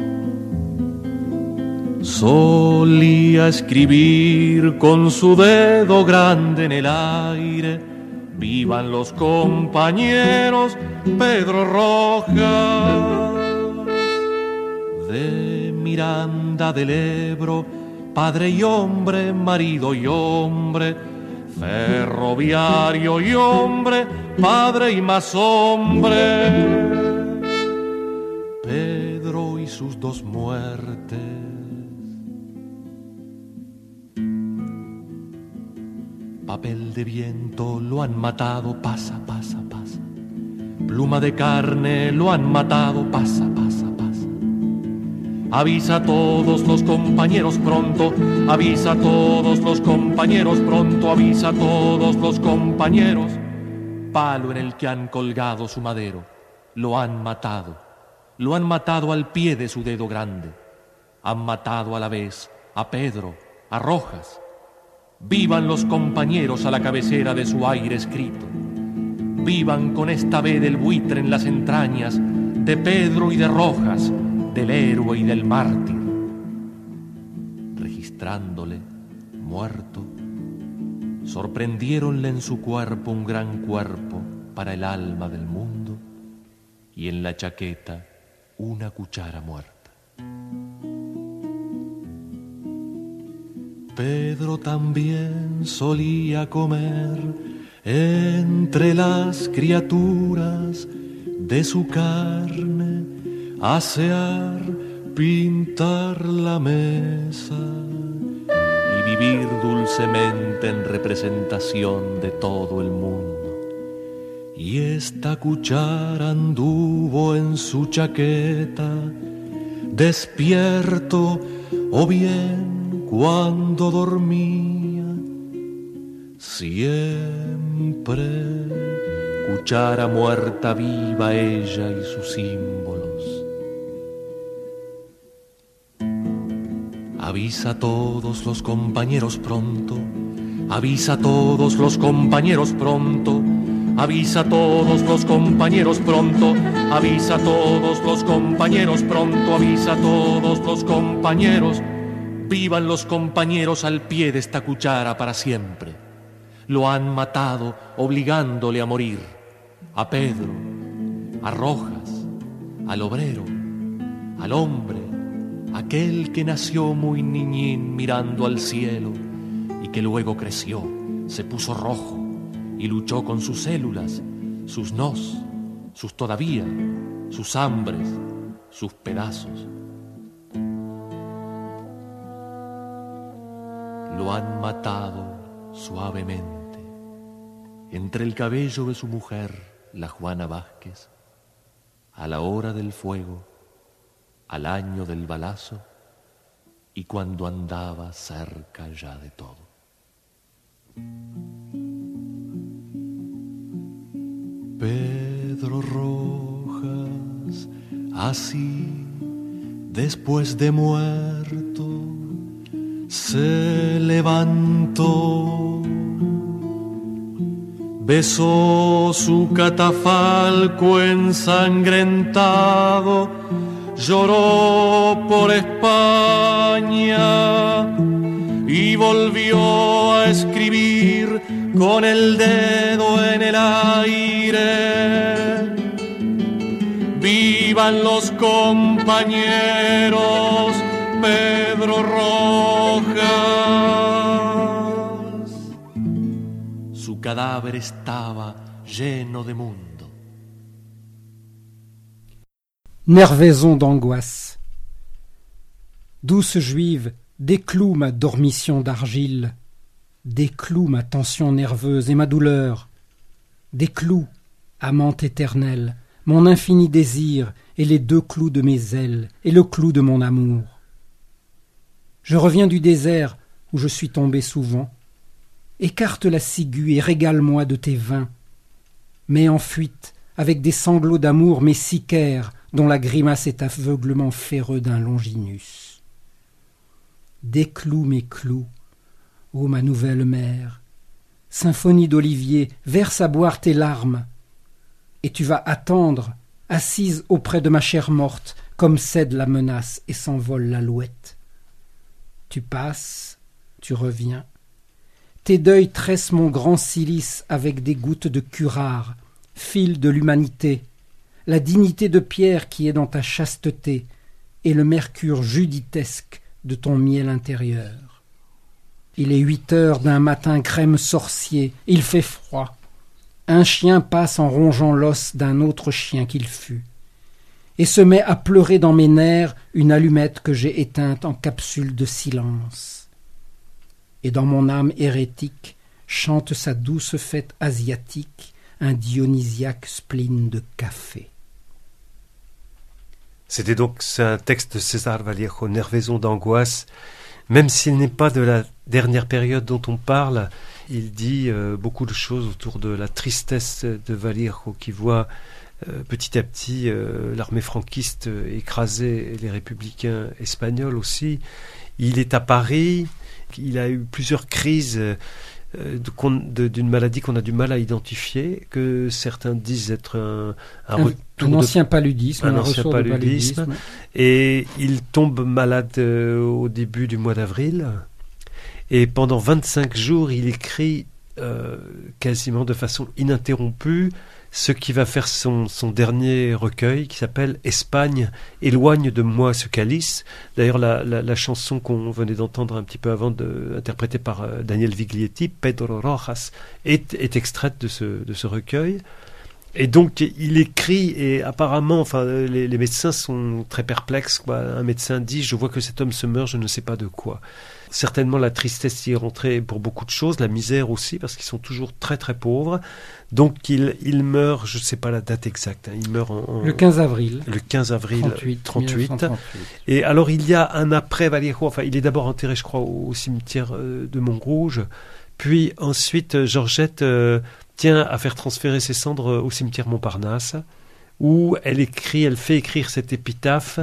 Solía escribir con su dedo grande en el aire: ¡Vivan los compañeros! Pedro Rojas. De Miranda del Ebro, padre y hombre, marido y hombre, ferroviario y hombre, padre y más hombre. Pedro y sus dos muertes. Papel de viento lo han matado, pasa, pasa, pasa. Pluma de carne lo han matado, pasa, pasa, pasa. Avisa a todos los compañeros pronto, avisa a todos los compañeros pronto, avisa a todos los compañeros. Palo en el que han colgado su madero, lo han matado. lo han matado al pie de su dedo grande. Han matado a la vez a Pedro, a Rojas. Vivan los compañeros a la cabecera de su aire escrito. Vivan con esta B del buitre en las entrañas, de Pedro y de Rojas, del héroe y del mártir. Registrándole, muerto, sorprendiéronle en su cuerpo un gran cuerpo para el alma del mundo, y en la chaqueta una cuchara muerta. Pedro también solía comer entre las criaturas de su carne, asear, pintar la mesa y vivir dulcemente en representación de todo el mundo. Y esta cuchara anduvo en su chaqueta, despierto o bien cuando dormía, siempre cuchara muerta viva ella y sus símbolos. Avisa a todos los compañeros pronto, avisa a todos los compañeros pronto, avisa a todos los compañeros pronto, avisa a todos los compañeros pronto, avisa a todos los compañeros. Vivan los compañeros al pie de esta cuchara para siempre. Lo han matado obligándole a morir. A Pedro, a Rojas, al obrero, al hombre, aquel que nació muy niñín mirando al cielo y que luego creció, se puso rojo y luchó con sus células, sus nos, sus todavía, sus hambres, sus pedazos. Lo han matado suavemente entre el cabello de su mujer, la Juana Vázquez, a la hora del fuego, al año del balazo y cuando andaba cerca ya de todo. Pedro Rojas, así, después de muerto, se levantó, besó su catafalco ensangrentado, lloró por España y volvió a escribir con el dedo en el aire. Vivan los compañeros, Pedro Rojas. Su cadáver estaba lleno de mundo. Nervaison d'angoisse. Douce juive, décloue ma dormition d'argile, décloue ma tension nerveuse et ma douleur, décloue, amante éternelle, mon infini désir et les deux clous de mes ailes et le clou de mon amour. Je reviens du désert où je suis tombé souvent. Écarte la ciguë et régale-moi de tes vins. Mets en fuite, avec des sanglots d'amour, mes sicaires, dont la grimace est aveuglement féreux d'un Longinus. Décloue mes clous, ô ma nouvelle mère. Symphonie d'olivier, verse à boire tes larmes. Et tu vas attendre, assise auprès de ma chair morte, comme cède la menace et s'envole l'alouette. Tu passes, tu reviens. Tes deuils tressent mon grand cilice avec des gouttes de curare, fil de l'humanité, la dignité de pierre qui est dans ta chasteté et le mercure judithesque de ton miel intérieur. Il est huit heures d'un matin crème sorcier, il fait froid. Un chien passe en rongeant l'os d'un autre chien qu'il fut, et se met à pleurer dans mes nerfs une allumette que j'ai éteinte en capsule de silence. Et dans mon âme hérétique chante sa douce fête asiatique un dionysiaque spleen de café. C'était donc un texte de César Vallejo, Nervaison d'angoisse. Même s'il n'est pas de la dernière période dont on parle, il dit euh, beaucoup de choses autour de la tristesse de Vallejo, qui voit euh, petit à petit, euh, l'armée franquiste écrasait les républicains espagnols aussi. Il est à Paris, il a eu plusieurs crises euh, de, de, d'une maladie qu'on a du mal à identifier, que certains disent être un, un, un, retour un ancien de, paludisme. Un, un ancien paludisme. paludisme. Et il tombe malade euh, au début du mois d'avril. Et pendant vingt-cinq jours, il écrit euh, quasiment de façon ininterrompue ce qui va faire son, son dernier recueil, qui s'appelle « Espagne, éloigne de moi ce calice ». D'ailleurs, la, la, la chanson qu'on venait d'entendre un petit peu avant, de, interprétée par euh, Daniel Viglietti, « Pedro Rojas », est, est extraite de ce, de ce recueil. Et donc, il écrit, et apparemment, enfin, les, les médecins sont très perplexes, quoi. Un médecin dit « Je vois que cet homme se meurt, je ne sais pas de quoi ». Certainement, la tristesse y est rentrée pour beaucoup de choses, la misère aussi, parce qu'ils sont toujours très très pauvres. Donc, il, il meurt, je ne sais pas la date exacte, hein, il meurt en, en... Le quinze avril. Le quinze avril trente-huit. trente-huit. Et alors, il y a un après Vallejo, enfin, il est d'abord enterré, je crois, au, au cimetière euh, de Montrouge. Puis ensuite, Georgette euh, tient à faire transférer ses cendres au cimetière Montparnasse, où elle écrit, elle fait écrire cette épitaphe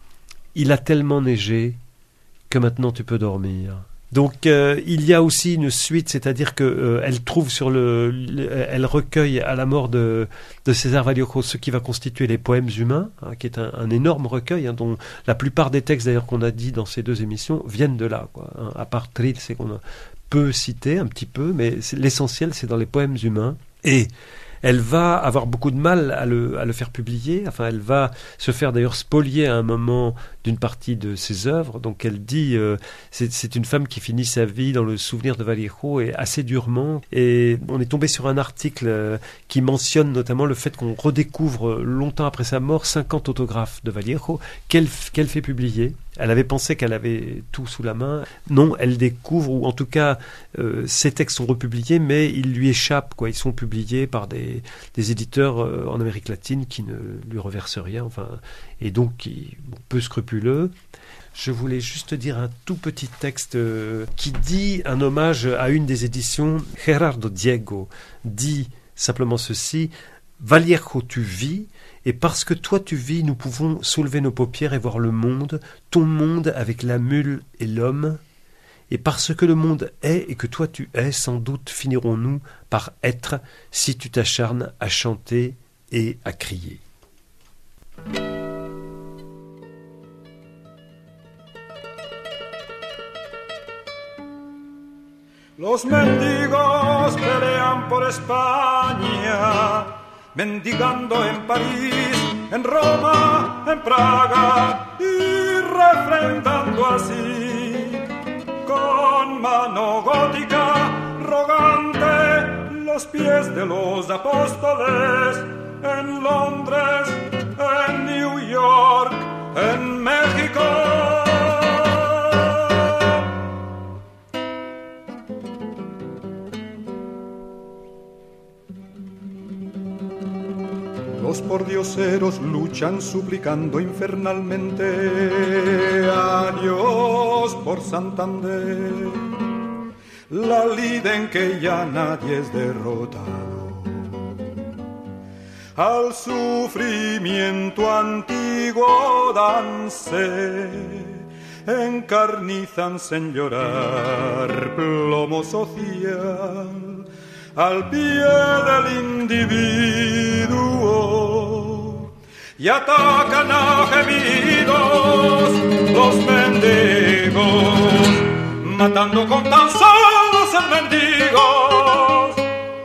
« Il a tellement neigé que maintenant tu peux dormir ». Donc euh, il y a aussi une suite, c'est-à-dire que euh, elle trouve sur le, le, elle recueille à la mort de, de César Vallejo ce qui va constituer les poèmes humains, hein, qui est un, un énorme recueil, hein, dont la plupart des textes d'ailleurs qu'on a dit dans ces deux émissions viennent de là, quoi, hein, à part Trilce, c'est qu'on a peu cité un petit peu, mais c'est, l'essentiel c'est dans les poèmes humains. Et elle va avoir beaucoup de mal à le, à le faire publier. Enfin, elle va se faire d'ailleurs spolier à un moment d'une partie de ses œuvres. Donc elle dit, euh, c'est, c'est une femme qui finit sa vie dans le souvenir de Vallejo et assez durement. Et on est tombé sur un article euh, qui mentionne notamment le fait qu'on redécouvre longtemps après sa mort cinquante autographes de Vallejo qu'elle, qu'elle fait publier. Elle avait pensé qu'elle avait tout sous la main. Non, elle découvre, ou en tout cas, euh, ces textes sont republiés, mais ils lui échappent, quoi. Ils sont publiés par des, des éditeurs euh, en Amérique latine qui ne lui reversent rien, enfin, et donc qui, bon, peu scrupuleux. Je voulais juste dire un tout petit texte euh, qui dit un hommage à une des éditions. Gerardo Diego dit simplement ceci: Vallejo, tu vis, et parce que toi tu vis, nous pouvons soulever nos paupières et voir le monde, ton monde avec la mule et l'homme. Et parce que le monde est et que toi tu es, sans doute finirons-nous par être, si tu t'acharnes à chanter et à crier. Los mendigos pelean por España, mendigando en París, en Roma, en Praga, y refrendando así, con mano gótica, rogante, los pies de los apóstoles, en Londres, en New York, en México. Los pordioseros luchan suplicando infernalmente a Dios por Santander, la lid en que ya nadie es derrotado. Al sufrimiento antiguo danse, encarnizanse en llorar plomo social al pie del individuo, y atacan a gemidos los mendigos, matando con tan solo ser mendigos.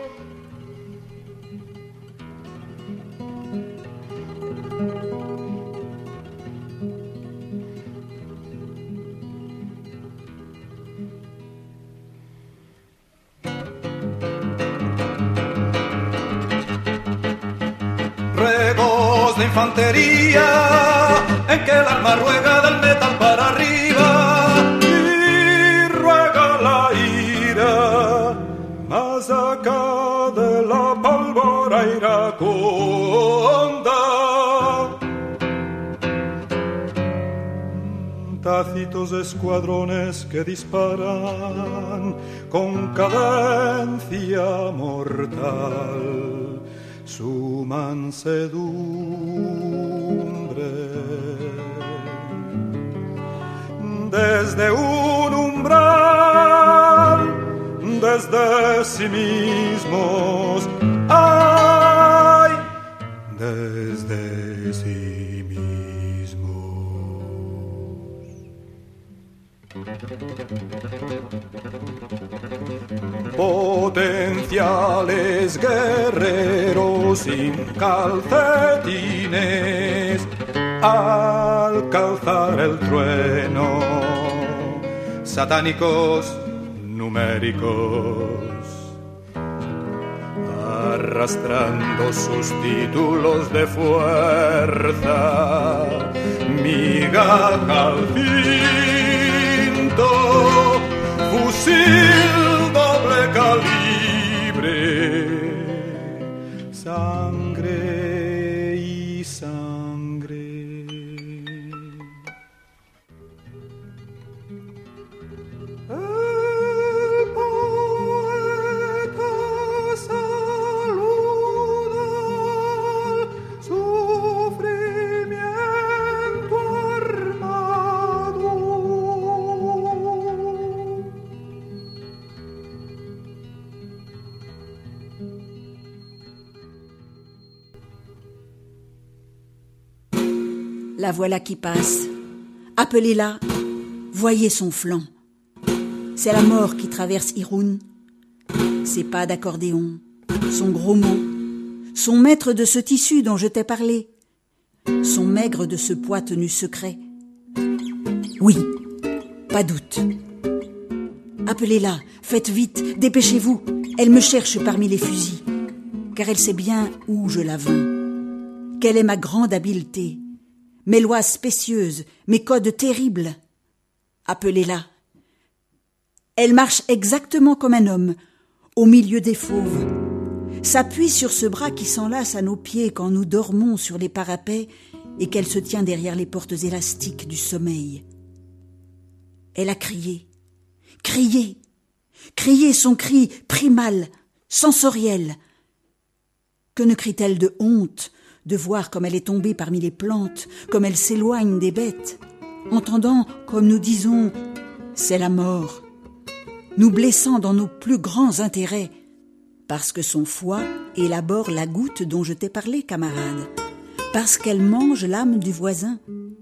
Ruegos de infantería en que el alma ruega del metal para arriba y ruega la ira más acá de la pólvora iracunda. Tácitos escuadrones que disparan con cadencia mortal su mansedumbre. Desde un umbral, desde sí mismos, ay, desde sí mismos. Potenciales guerreros sin calcetines al calzar el trueno, satánicos numéricos, arrastrando sus títulos de fuerza, migaja al cinto, fusil doble calibre, sangre y sangre. El poeta saluda al sufrimiento armado. La voilà qui passe. Appelez-la, voyez son flanc. C'est la mort qui traverse Irun. Ses pas d'accordéon, son gros mot, son maître de ce tissu dont je t'ai parlé, son maigre de ce poids tenu secret. Oui, pas doute. Appelez-la, faites vite, dépêchez-vous. Elle me cherche parmi les fusils, car elle sait bien où je la vins. Quelle est ma grande habileté, mes lois spécieuses, mes codes terribles. Appelez-la. Elle marche exactement comme un homme, au milieu des fauves, s'appuie sur ce bras qui s'enlace à nos pieds quand nous dormons sur les parapets et qu'elle se tient derrière les portes élastiques du sommeil. Elle a crié, crié, crié son cri primal, sensoriel. Que ne crie-t-elle de honte de voir comme elle est tombée parmi les plantes, comme elle s'éloigne des bêtes, entendant, comme nous disons, c'est la mort, nous blessant dans nos plus grands intérêts, parce que son foie élabore la goutte dont je t'ai parlé, camarade, parce qu'elle mange l'âme du voisin.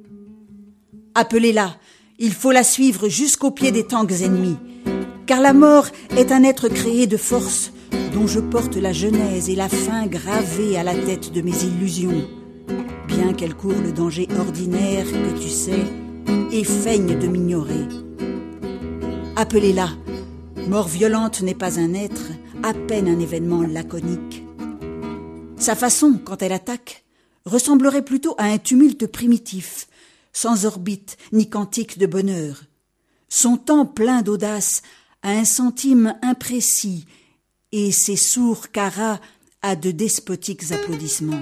Appelez-la, il faut la suivre jusqu'au pied des tanks ennemis, car la mort est un être créé de force, dont je porte la genèse et la fin gravée à la tête de mes illusions, bien qu'elle court le danger ordinaire que tu sais et feigne de m'ignorer. Appelez-la, mort violente n'est pas un être, à peine un événement laconique. Sa façon, quand elle attaque, ressemblerait plutôt à un tumulte primitif, sans orbite ni cantique de bonheur. Son temps plein d'audace a un centime imprécis et ses sourds caras à de despotiques applaudissements.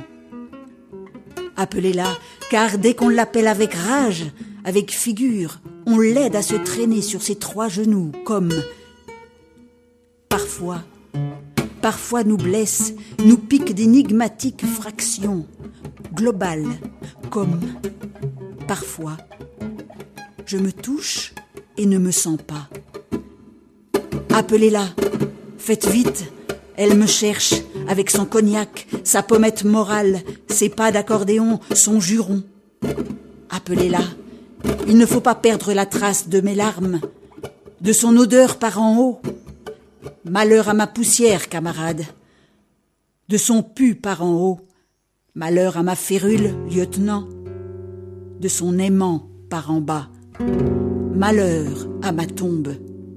Appelez-la, car dès qu'on l'appelle avec rage, avec figure, on l'aide à se traîner sur ses trois genoux, comme... Parfois, parfois nous blesse, nous pique d'énigmatiques fractions, globales, comme... Parfois, je me touche et ne me sens pas. Appelez-la, faites vite, elle me cherche, avec son cognac, sa pommette morale, ses pas d'accordéon, son juron. Appelez-la, il ne faut pas perdre la trace de mes larmes, de son odeur par en haut. Malheur à ma poussière, camarade. De son pu par en haut. Malheur à ma férule, lieutenant. De son aimant par en bas. Malheur à ma tombe.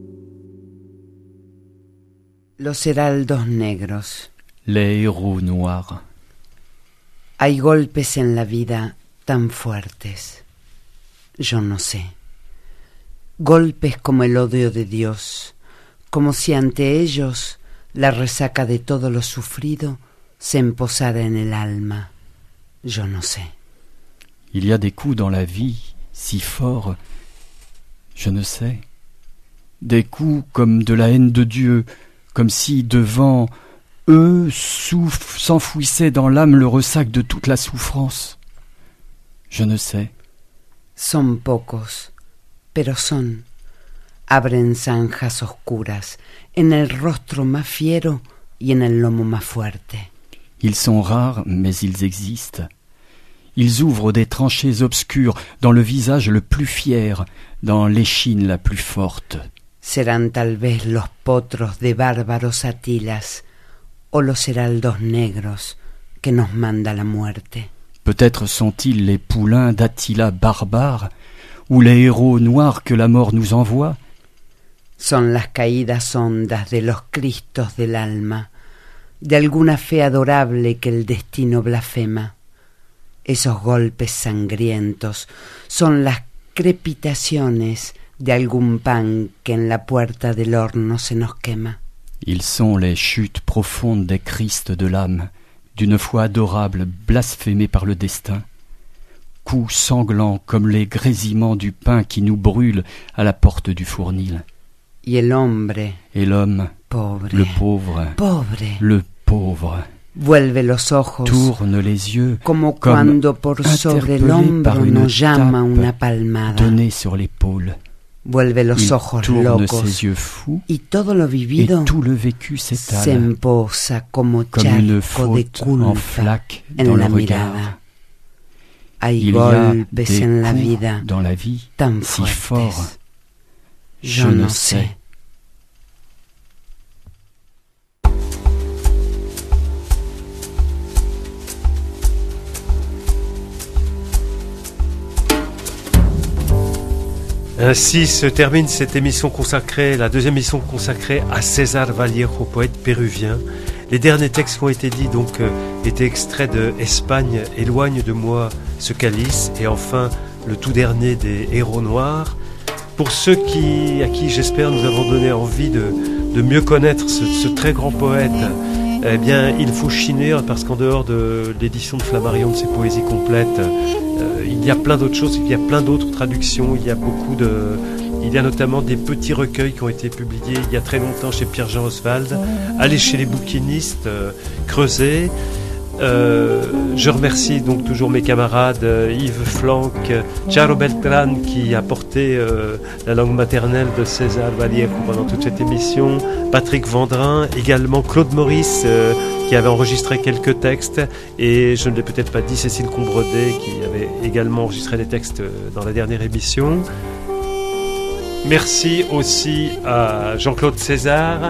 Los heraldos negros. Les héros noirs. Hay golpes en la vida tan fuertes. Yo no sé. Golpes como el odio de Dios, como si ante ellos la resaca de todo lo sufrido se emposara en el alma. Yo no sé. Il y a des coups dans la vie si forts, je ne sais. Des coups comme de la haine de Dieu, comme si devant eux souff- s'enfouissaient dans l'âme le ressac de toute la souffrance. Je ne sais. Son pocos, pero son. Abren zanjas oscuras en el rostro más fiero y en el lomo más fuerte. Ils sont rares, mais ils existent. Ils ouvrent des tranchées obscures dans le visage le plus fier, dans l'échine la plus forte. Serán tal vez los potros de bárbaros Atilas o los heraldos negros que nos manda la muerte. Peut-être sont-ils les poulains d'Attila barbares ou les héros noirs que la mort nous envoie. Son las caídas hondas de los Cristos del alma, de alguna fe adorable que el destino blasfema. Esos golpes sangrientos son las crepitaciones de algún pan que en la puerta del horno se nos quema. Ils sont les chutes profondes des Christ de l'âme, d'une foi adorable blasphémée par le destin. Coups sanglants comme les grésillements du pain qui nous brûle à la porte du fournil. Y el hombre, Et l'homme, pobre, le pauvre, pobre, le pauvre, vuelve los ojos, tourne les yeux como comme cuando por sobre el interpellé par hombro une nos llama tape una palmada. donnée sur l'épaule. Vuelve los Il ojos tourne locos ses yeux fous y todo lo et vivido tout le vécu se s'étale emposa como comme une charco de faute en culpa flaque en dans le la regard. mirada. Hay Il y a golpes des en la coups vida dans la vie tan si fuertes. forts. Je Yo ne no sais. sé. Ainsi se termine cette émission consacrée, la deuxième émission consacrée à César Vallejo, poète péruvien. Les derniers textes qui ont été dits donc euh, étaient extraits de Espagne, Éloigne de moi ce calice, et enfin le tout dernier des Héros noirs. Pour ceux qui, à qui j'espère nous avons donné envie de, de mieux connaître ce, ce très grand poète, eh bien il faut chiner, parce qu'en dehors de l'édition de Flammarion de ses poésies complètes, euh, il y a plein d'autres choses, il y a plein d'autres traductions, il y a beaucoup de... Il y a notamment des petits recueils qui ont été publiés il y a très longtemps chez Pierre-Jean Oswald. Allez chez les bouquinistes, euh, creusez. Euh, je remercie donc toujours mes camarades euh, Yves Flanck, Charo Beltran qui a porté euh, la langue maternelle de César Vallejo pendant toute cette émission, Patrick Vendrin, également Claude Maurice euh, qui avait enregistré quelques textes, et je ne l'ai peut-être pas dit, Cécile Combredet qui avait également enregistré des textes dans la dernière émission. Merci aussi à Jean-Claude César.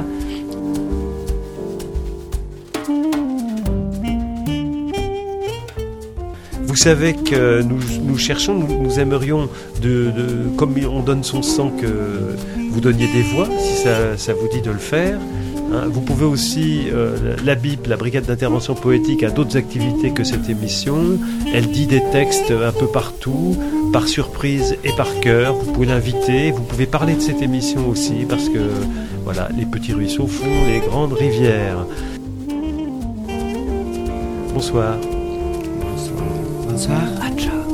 Vous savez que nous, nous cherchons, nous, nous aimerions, de, de, comme on donne son sang, que vous donniez des voix, si ça, ça vous dit de le faire. Hein, vous pouvez aussi, euh, la B I P, la Brigade d'intervention poétique, a d'autres activités que cette émission. Elle dit des textes un peu partout, par surprise et par cœur. Vous pouvez l'inviter, vous pouvez parler de cette émission aussi, parce que voilà, les petits ruisseaux font les grandes rivières. Bonsoir. Bonsoir. Bonsoir.